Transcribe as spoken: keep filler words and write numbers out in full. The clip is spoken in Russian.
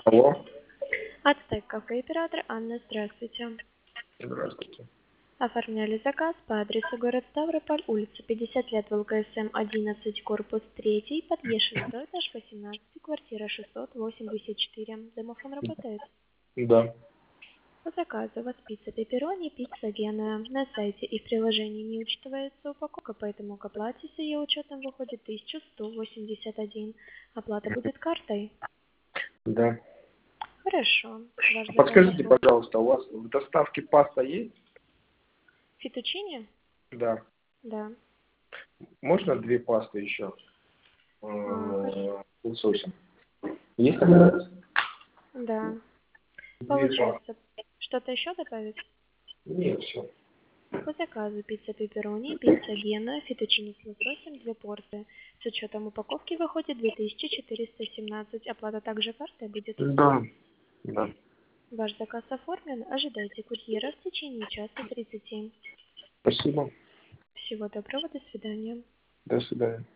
Алло. Ацтек кафе, оператор Анна, здравствуйте. Здравствуйте. Оформляли заказ по адресу город Ставрополь, улица пятьдесят лет, ВЛКСМ одиннадцать, корпус три, подъезд шестой, этаж восемнадцать, квартира шестьсот восемьдесят четыре. Домофон работает? Да. По заказу у вас пицца пепперони, пицца геная. На сайте и в приложении не учитывается упаковка, поэтому к оплате с ее учетом выходит тысяча сто восемьдесят один. Оплата будет картой? Да. Хорошо. Ваш заказ Подскажите, оформлен. пожалуйста, у вас в доставке паста есть? Фетучини? Да. Да. Можно две пасты еще? А, хорошо. С лососем. Есть такая? Да. Две пасты. Получается, что-то еще добавить? Нет, все. По заказу пицца пепперони, пицца гена, фетучини с лососем, две порции. С учетом упаковки выходит две тысячи четыреста семнадцать. Оплата также картой будет? Да. Да. Ваш заказ оформлен. Ожидайте курьера в течение часа тридцати. Спасибо. Всего доброго, до свидания. До свидания.